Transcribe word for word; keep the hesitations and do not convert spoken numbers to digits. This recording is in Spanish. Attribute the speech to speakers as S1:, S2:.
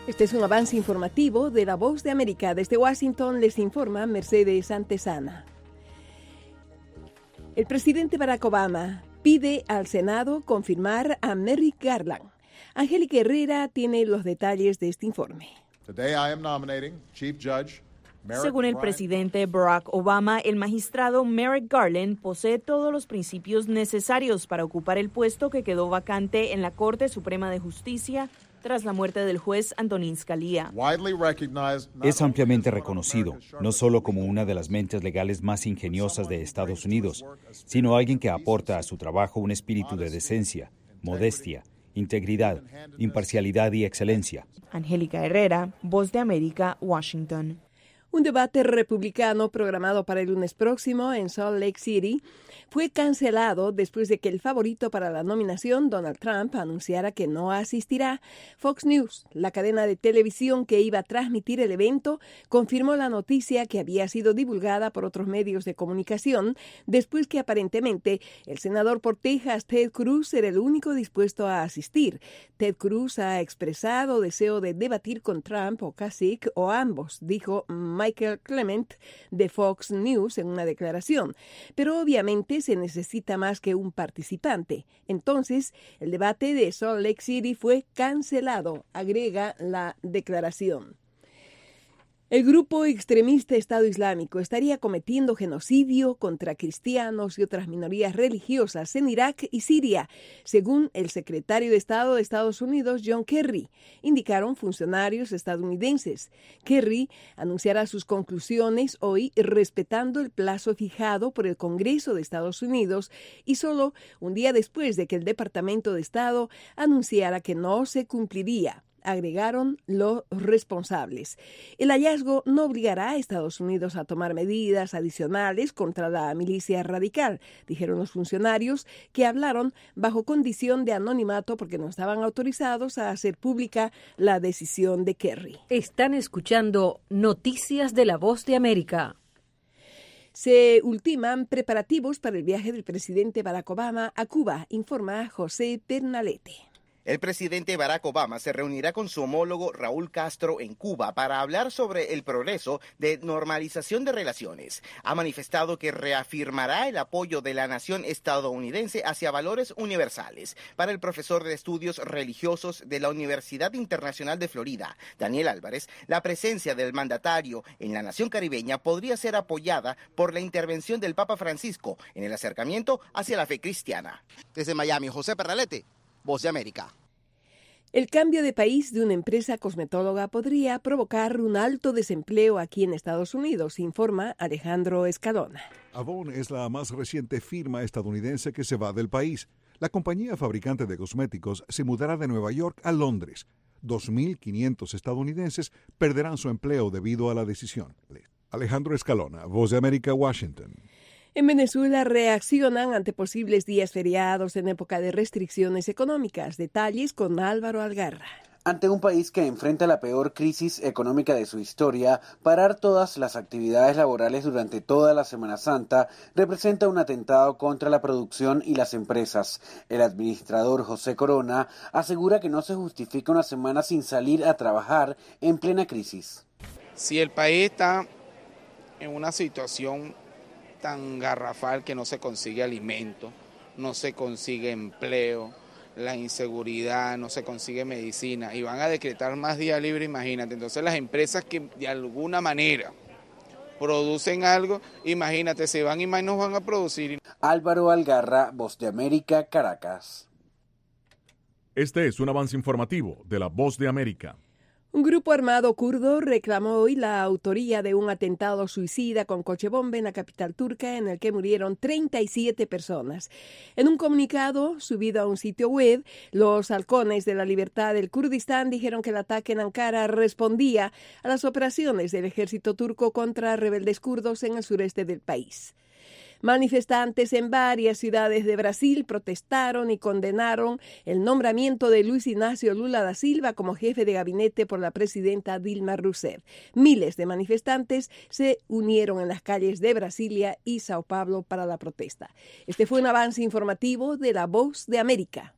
S1: Este es un avance informativo de La Voz de América. Desde Washington les informa Mercedes Antesana. El presidente Barack Obama pide al Senado confirmar a Merrick Garland. Angélica Herrera tiene los detalles de este informe.
S2: Today I am nominating Chief Judge Merrick
S3: Según el
S2: Bryant.
S3: presidente Barack Obama, el magistrado Merrick Garland posee todos los principios necesarios para ocupar el puesto que quedó vacante en la Corte Suprema de Justicia tras la muerte del juez Antonín Scalia.
S4: Es ampliamente reconocido, no solo como una de las mentes legales más ingeniosas de Estados Unidos, sino alguien que aporta a su trabajo un espíritu de decencia, modestia, integridad, imparcialidad y excelencia.
S3: Angélica Herrera, Voz de América, Washington.
S1: Un debate republicano programado para el lunes próximo en Salt Lake City fue cancelado después de que el favorito para la nominación, Donald Trump, anunciara que no asistirá. Fox News, la cadena de televisión que iba a transmitir el evento, confirmó la noticia que había sido divulgada por otros medios de comunicación después que aparentemente el senador por Texas, Ted Cruz, era el único dispuesto a asistir. Ted Cruz ha expresado deseo de debatir con Trump o Kasich o ambos, dijo Michael Clement de Fox News en una declaración. Pero obviamente se necesita más que un participante. Entonces, el debate de Salt Lake City fue cancelado, agrega la declaración. El grupo extremista Estado Islámico estaría cometiendo genocidio contra cristianos y otras minorías religiosas en Irak y Siria, según el secretario de Estado de Estados Unidos, John Kerry, indicaron funcionarios estadounidenses. Kerry anunciará sus conclusiones hoy respetando el plazo fijado por el Congreso de Estados Unidos y solo un día después de que el Departamento de Estado anunciara que no se cumpliría, agregaron los responsables. El hallazgo no obligará a Estados Unidos a tomar medidas adicionales contra la milicia radical, dijeron los funcionarios, que hablaron bajo condición de anonimato porque no estaban autorizados a hacer pública la decisión de Kerry.
S5: Están escuchando Noticias de La Voz de América.
S1: Se ultiman preparativos para el viaje del presidente Barack Obama a Cuba, informa José Pernalete.
S6: El presidente Barack Obama se reunirá con su homólogo Raúl Castro en Cuba para hablar sobre el progreso de normalización de relaciones. Ha manifestado que reafirmará el apoyo de la nación estadounidense hacia valores universales. Para el profesor de estudios religiosos de la Universidad Internacional de Florida, Daniel Álvarez, la presencia del mandatario en la nación caribeña podría ser apoyada por la intervención del Papa Francisco en el acercamiento hacia la fe cristiana. Desde Miami, José Pernalete, Voz de América.
S1: El cambio de país de una empresa cosmetóloga podría provocar un alto desempleo aquí en Estados Unidos, informa Alejandro Escalona.
S7: Avon es la más reciente firma estadounidense que se va del país. La compañía fabricante de cosméticos se mudará de Nueva York a Londres. dos mil quinientos estadounidenses perderán su empleo debido a la decisión. Alejandro Escalona, Voz de América, Washington.
S1: En Venezuela reaccionan ante posibles días feriados en época de restricciones económicas. Detalles con Álvaro Algarra.
S8: Ante un país que enfrenta la peor crisis económica de su historia, parar todas las actividades laborales durante toda la Semana Santa representa un atentado contra la producción y las empresas. El administrador José Corona asegura que no se justifica una semana sin salir a trabajar en plena crisis.
S9: Si el país está en una situación tan garrafal que no se consigue alimento, no se consigue empleo, la inseguridad, no se consigue medicina y van a decretar más días libres, imagínate. Entonces las empresas que de alguna manera producen algo, imagínate, se van y más no van a producir.
S8: Álvaro Algarra, Voz de América, Caracas.
S10: Este es un avance informativo de La Voz de América.
S1: Un grupo armado kurdo reclamó hoy la autoría de un atentado suicida con coche bomba en la capital turca en el que murieron treinta y siete personas. En un comunicado subido a un sitio web, los halcones de la libertad del Kurdistán dijeron que el ataque en Ankara respondía a las operaciones del ejército turco contra rebeldes kurdos en el sureste del país. Manifestantes en varias ciudades de Brasil protestaron y condenaron el nombramiento de Luis Ignacio Lula da Silva como jefe de gabinete por la presidenta Dilma Rousseff. Miles de manifestantes se unieron en las calles de Brasilia y Sao Paulo para la protesta. Este fue un avance informativo de La Voz de América.